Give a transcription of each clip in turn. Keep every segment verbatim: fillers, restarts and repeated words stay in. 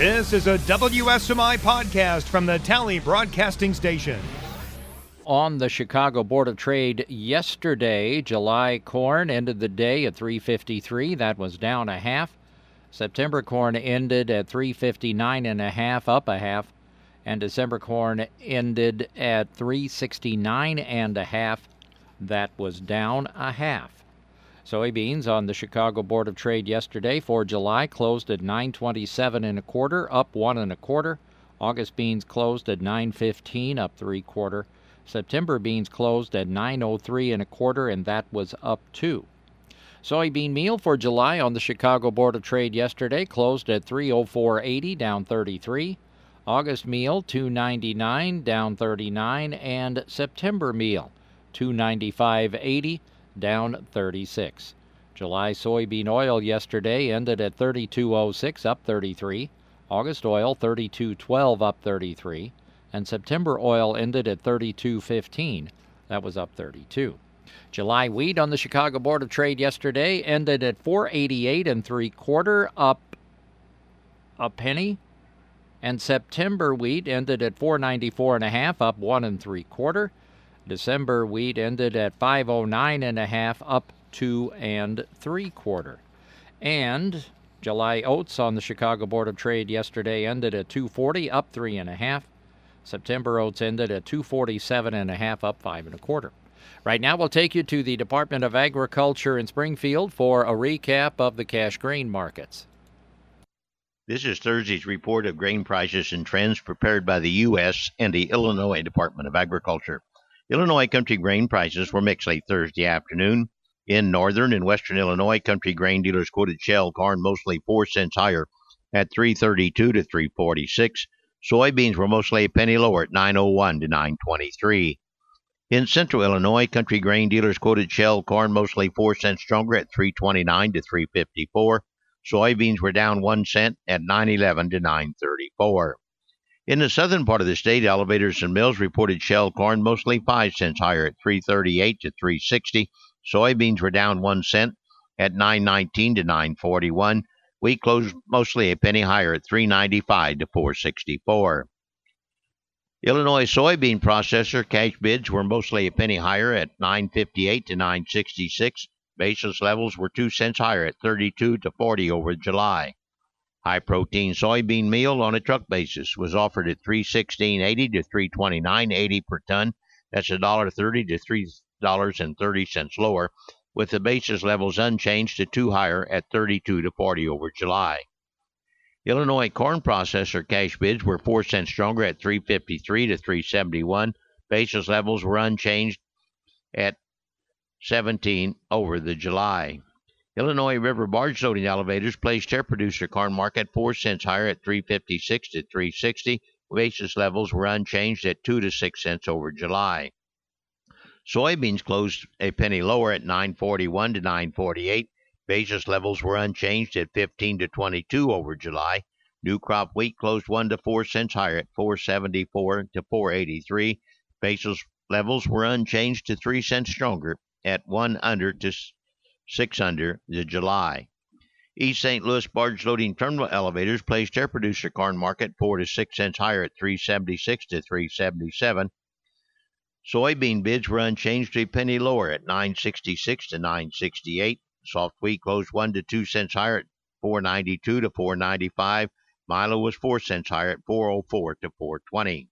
This is a W S M I podcast from the Tally Broadcasting Station. On the Chicago Board of Trade yesterday, July corn ended the day at three fifty-three. That was down a half. September corn ended at three fifty-nine and a half, up a half. And December corn ended at three sixty-nine and a half. That was down a half. Soybeans on the Chicago Board of Trade yesterday for July closed at nine twenty-seven and a quarter, up one and a quarter. August beans closed at nine fifteen, up three quarter. September beans closed at nine oh three and a quarter, and that was up two. Soybean meal for July on the Chicago Board of Trade yesterday closed at three oh four eighty, down thirty-three. August meal two ninety-nine, down thirty-nine, and September meal two ninety-five eighty, down thirty-six. July soybean oil yesterday ended at thirty-two oh six, up thirty-three. August oil thirty-two twelve, up thirty-three. And September oil ended at thirty-two fifteen. That was up thirty-two. July wheat on the Chicago Board of Trade yesterday ended at four eighty-eight and three quarter, up a penny. And September wheat ended at four ninety-four and a half, up one and three quarter. December wheat ended at five oh nine and a half, up two and three quarter. And July oats on the Chicago Board of Trade yesterday ended at two forty, up three and a half. September oats ended at two forty-seven and a half, up five and a quarter. Right now, we'll take you to the Department of Agriculture in Springfield for a recap of the cash grain markets. This is Thursday's report of grain prices and trends prepared by the U S and the Illinois Department of Agriculture. Illinois country grain prices were mixed late Thursday afternoon. In northern and western Illinois, country grain dealers quoted shell corn mostly four cents higher at three thirty-two to three forty-six. Soybeans were mostly a penny lower at nine oh one to nine twenty-three. In central Illinois, country grain dealers quoted shell corn mostly four cents stronger at three twenty-nine to three fifty-four. Soybeans were down one cent at nine eleven to nine thirty-four. In the southern part of the state, elevators and mills reported shell corn mostly five cents higher at three thirty-eight to three sixty. Soybeans were down one cent at nine nineteen to nine forty-one. Wheat closed mostly a penny higher at three ninety-five to four sixty-four. Illinois soybean processor cash bids were mostly a penny higher at nine fifty-eight to nine sixty-six. Basis levels were two cents higher at thirty-two to forty over July. High-protein soybean meal on a truck basis was offered at three sixteen eighty to three twenty-nine eighty per ton. That's one dollar thirty to three dollars and thirty cents lower, with the basis levels unchanged to two higher at thirty-two to forty over July. Illinois corn processor cash bids were four cents stronger at three fifty-three to three seventy-one. Basis levels were unchanged at seventeen over the July. Illinois River barge loading elevators placed their producer corn market four cents higher at three fifty-six to three sixty. Basis levels were unchanged at two to six cents over July. Soybeans closed a penny lower at nine forty-one to nine forty-eight. Basis levels were unchanged at fifteen to twenty-two over July. New crop wheat closed one to four cents higher at four seventy-four to four eighty-three. Basis levels were unchanged to three cents stronger at one under to six under the July. East Saint Louis barge loading terminal elevators placed their producer corn market four to six cents higher at three seventy-six to three seventy-seven. Soybean bids were unchanged to a penny lower at nine sixty-six to nine sixty-eight. Soft wheat closed one to two cents higher at four ninety-two to four ninety-five. Milo was four cents higher at four oh four to four twenty.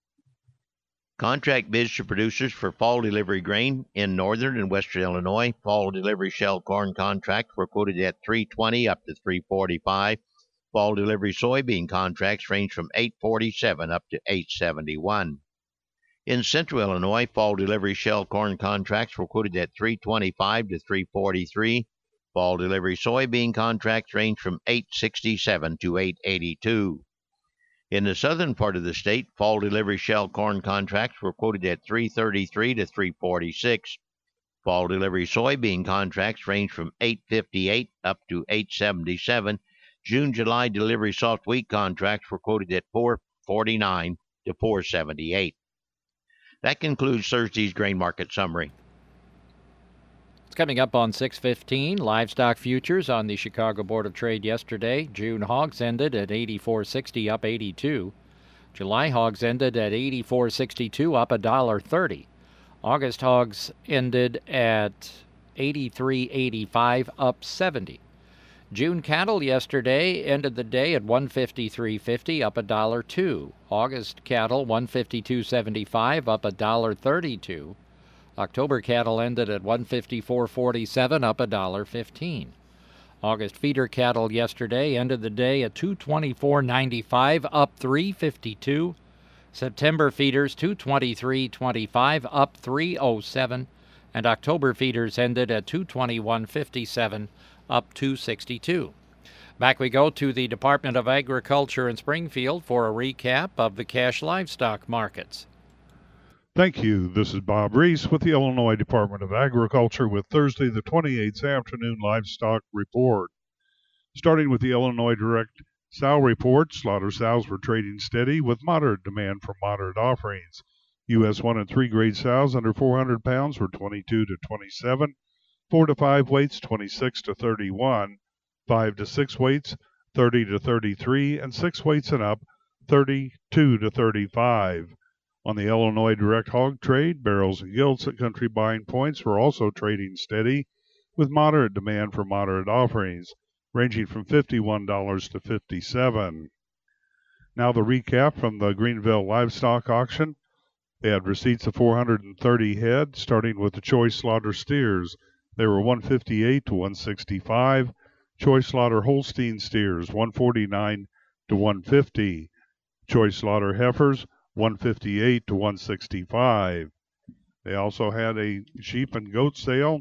Contract bids to producers for fall delivery grain in northern and western Illinois. Fall delivery shell corn contracts were quoted at three twenty up to three forty-five. Fall delivery soybean contracts range from eight forty-seven up to eight seventy-one. In central Illinois, fall delivery shell corn contracts were quoted at three twenty-five to three forty-three. Fall delivery soybean contracts range from eight sixty-seven to eight eighty-two. In the southern part of the state, fall delivery shell corn contracts were quoted at three thirty-three to three forty-six. Fall delivery soybean contracts range from eight fifty-eight up to eight seventy-seven. June-July delivery soft wheat contracts were quoted at four forty-nine to four seventy-eight. That concludes Thursday's grain market summary. Coming up on six fifteen, livestock futures on the Chicago Board of Trade yesterday. June hogs ended at eighty-four sixty, up eighty-two. July hogs ended at eighty-four sixty-two, up one dollar thirty. August hogs ended at eighty-three eighty-five, up seventy. June cattle yesterday ended the day at one fifty-three fifty, up one dollar two. August cattle one fifty-two seventy-five, up one dollar thirty-two. October cattle ended at one fifty-four forty-seven, up one dollar fifteen. August feeder cattle yesterday ended the day at two twenty-four ninety-five, up three fifty-two. September feeders two twenty-three twenty-five, up three oh seven, and October feeders ended at two twenty-one fifty-seven, up two sixty-two. Back we go to the Department of Agriculture in Springfield for a recap of the cash livestock markets. Thank you. This is Bob Reese with the Illinois Department of Agriculture with Thursday the twenty-eighth afternoon livestock report. Starting with the Illinois Direct Sow Report, slaughter sows were trading steady with moderate demand for moderate offerings. U S one and three grade sows under four hundred pounds were twenty-two to twenty-seven, four to five weights twenty-six to thirty-one, five to six weights thirty to thirty-three, and six weights and up thirty-two to thirty-five. On the Illinois Direct Hog Trade, barrels and gilts at country buying points were also trading steady with moderate demand for moderate offerings, ranging from fifty-one dollars to fifty-seven dollars. Now the recap from the Greenville Livestock Auction. They had receipts of four hundred thirty head, starting with the choice slaughter steers. They were one fifty-eight to one sixty-five. Choice slaughter Holstein steers, one forty-nine to one fifty. Choice slaughter heifers, one fifty-eight to one sixty-five. They also had a sheep and goat sale.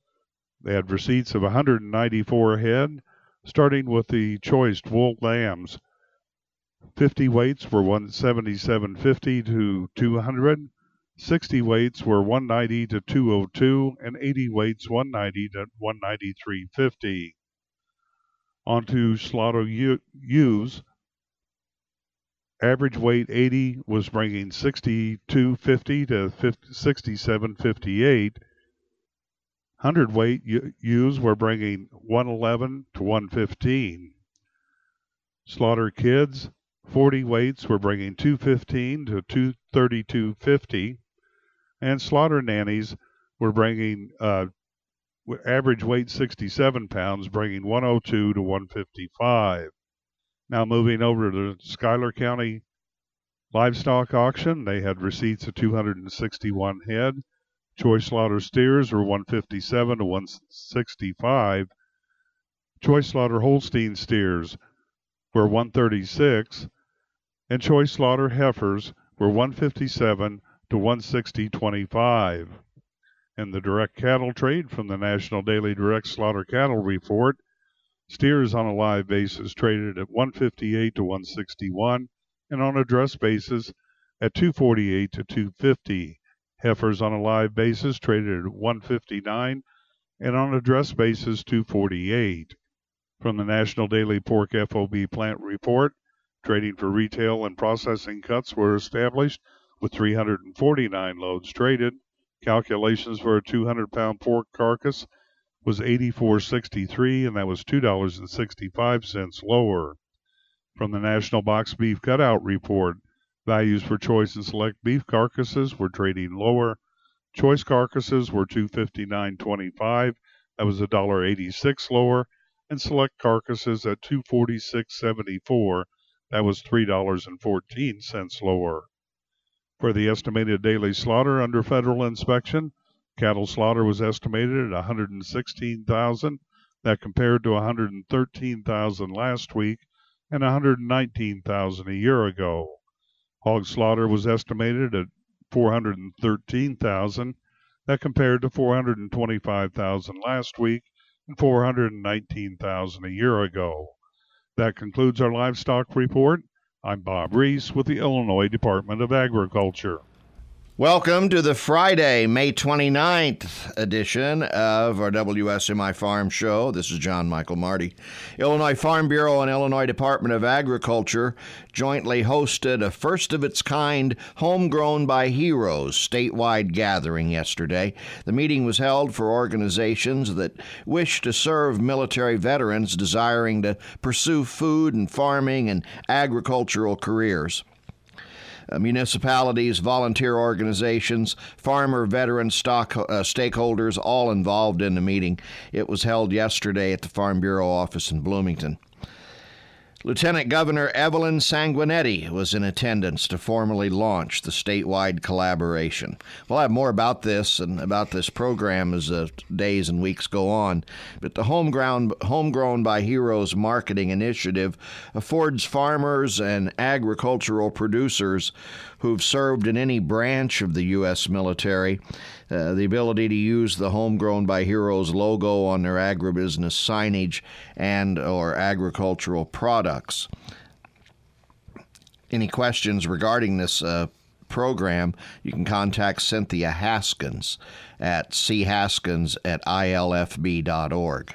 They had receipts of one hundred ninety-four head, starting with the choice wool lambs. fifty weights were one seventy-seven fifty to two hundred. sixty weights were one ninety to two oh two, and eighty weights one ninety to one ninety-three fifty. On to slaughter ewes. Average weight eighty was bringing sixty-two fifty to sixty-seven fifty-eight. one hundred weight ewes were bringing one eleven to one fifteen. Slaughter kids, forty weights were bringing two fifteen to two thirty-two fifty, and slaughter nannies were bringing uh, average weight sixty-seven pounds, bringing one oh two to one fifty-five. Now moving over to the Schuyler County Livestock Auction, they had receipts of two hundred sixty-one head. Choice slaughter steers were one fifty-seven to one sixty-five. Choice slaughter Holstein steers were one thirty-six, and choice slaughter heifers were one fifty-seven to one sixty twenty-five. In the direct cattle trade from the National Daily Direct Slaughter Cattle Report, steers on a live basis traded at one fifty-eight to one sixty-one, and on a dress basis at two forty-eight to two fifty. Heifers on a live basis traded at one fifty-nine, and on a dress basis two forty-eight. From the National Daily Pork F O B Plant Report, trading for retail and processing cuts were established with three hundred forty-nine loads traded. Calculations for a two hundred pound pork carcass was eighty-four sixty-three, and that was two dollars and sixty-five cents lower. From the National Box Beef Cutout Report, values for choice and select beef carcasses were trading lower. Choice carcasses were two fifty-nine twenty-five, that was one dollar eighty-six lower, and select carcasses at two forty-six seventy-four, that was three dollars and fourteen cents lower. For the estimated daily slaughter under federal inspection, cattle slaughter was estimated at one hundred sixteen thousand. That compared to one hundred thirteen thousand last week and one hundred nineteen thousand a year ago. Hog slaughter was estimated at four hundred thirteen thousand. That compared to four hundred twenty-five thousand last week and four hundred nineteen thousand a year ago. That concludes our livestock report. I'm Bob Reese with the Illinois Department of Agriculture. Welcome to the Friday, May twenty-ninth edition of our W S M I Farm Show. This is John Michael Marty. Illinois Farm Bureau and Illinois Department of Agriculture jointly hosted a first-of-its-kind Homegrown by Heroes statewide gathering yesterday. The meeting was held for organizations that wish to serve military veterans desiring to pursue food and farming and agricultural careers. Uh, municipalities, volunteer organizations, farmer, veteran, stock uh, stakeholders, all involved in the meeting. It was held yesterday at the Farm Bureau office in Bloomington. Lieutenant Governor Evelyn Sanguinetti was in attendance to formally launch the statewide collaboration. We'll have more about this and about this program as the days and weeks go on, but the Homegrown, Homegrown by Heroes marketing initiative affords farmers and agricultural producers who've served in any branch of the U S military uh, the ability to use the Homegrown by Heroes logo on their agribusiness signage and or agricultural products. Any questions regarding this uh, program, you can contact Cynthia Haskins at c haskins at i l f b dot org.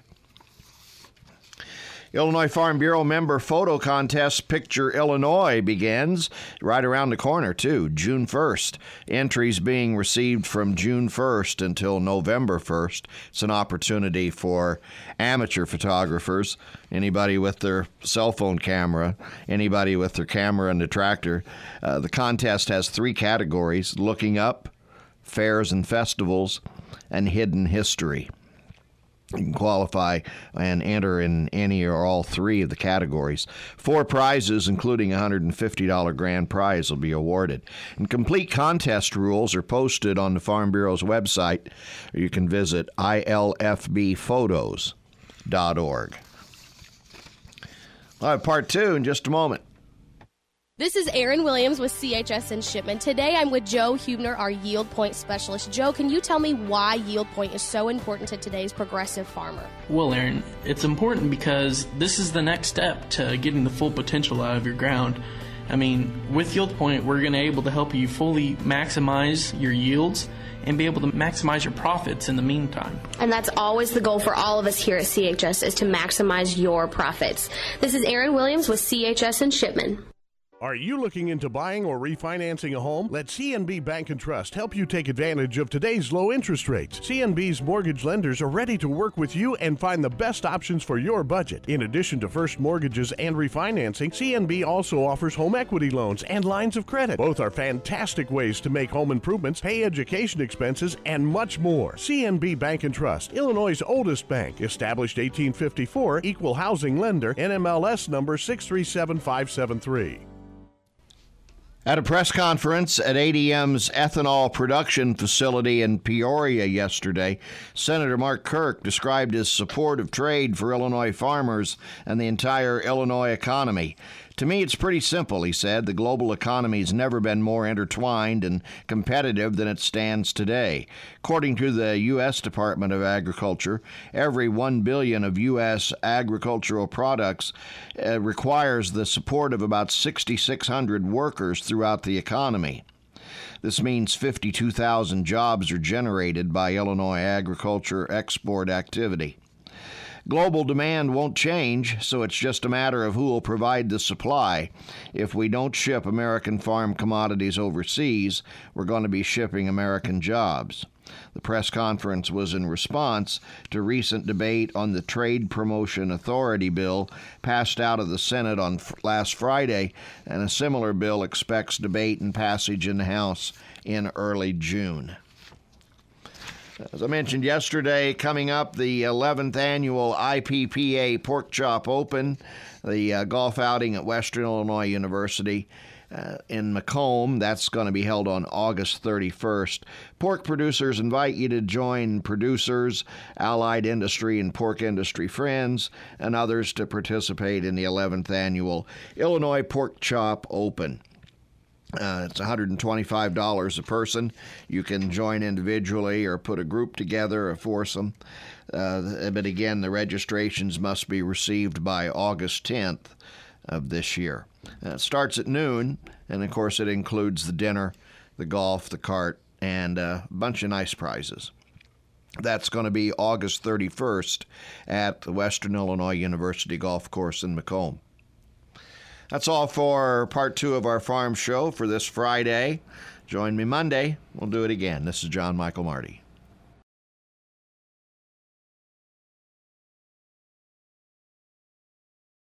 Illinois Farm Bureau member photo contest Picture Illinois begins right around the corner, too, June first. Entries being received from June first until November first. It's an opportunity for amateur photographers, anybody with their cell phone camera, anybody with their camera and the tractor. Uh, the contest has three categories: looking up, fairs and festivals, and hidden history. You can qualify and enter in any or all three of the categories. Four prizes, including a one hundred fifty dollars grand prize, will be awarded. And complete contest rules are posted on the Farm Bureau's website. You can visit i l f b photos dot org. I'll have part two in just a moment. This is Erin Williams with C H S and Shipment. Today I'm with Joe Hubner, our Yield Point Specialist. Joe, can you tell me why Yield Point is so important to today's progressive farmer? Well, Erin, it's important because this is the next step to getting the full potential out of your ground. I mean, with Yield Point, we're going to be able to help you fully maximize your yields and be able to maximize your profits in the meantime. And that's always the goal for all of us here at C H S, is to maximize your profits. This is Erin Williams with C H S and Shipment. Are you looking into buying or refinancing a home? Let C N B Bank and Trust help you take advantage of today's low interest rates. C N B's mortgage lenders are ready to work with you and find the best options for your budget. In addition to first mortgages and refinancing, C N B also offers home equity loans and lines of credit. Both are fantastic ways to make home improvements, pay education expenses, and much more. C N B Bank and Trust, Illinois' oldest bank, established eighteen fifty-four, equal housing lender, N M L S number six three seven five seven three. At a press conference at A D M's ethanol production facility in Peoria yesterday, Senator Mark Kirk described his support of trade for Illinois farmers and the entire Illinois economy. To me, it's pretty simple, he said. The global economy has never been more intertwined and competitive than it stands today. According to the U S Department of Agriculture, every one billion dollars of U S agricultural products uh, requires the support of about six thousand six hundred workers throughout the economy. This means fifty-two thousand jobs are generated by Illinois agriculture export activity. Global demand won't change, so it's just a matter of who will provide the supply. If we don't ship American farm commodities overseas, we're going to be shipping American jobs. The press conference was in response to recent debate on the Trade Promotion Authority bill passed out of the Senate on f- last Friday, and a similar bill expects debate and passage in the House in early June. As I mentioned yesterday, coming up, the eleventh annual I P P A Pork Chop Open, the uh, golf outing at Western Illinois University uh, in Macomb. That's going to be held on August thirty-first. Pork producers invite you to join producers, allied industry and pork industry friends, and others to participate in the eleventh annual Illinois Pork Chop Open. Uh, it's one hundred twenty-five dollars a person. You can join individually or put a group together, a foursome. Uh, but again, the registrations must be received by August tenth of this year. Uh, it starts at noon, and of course it includes the dinner the golf, the cart, and a bunch of nice prizes. That's going to be August thirty-first at the Western Illinois University Golf Course in Macomb. That's all for part two of our farm show for this Friday. Join me Monday. We'll do it again. This is John Michael Marty.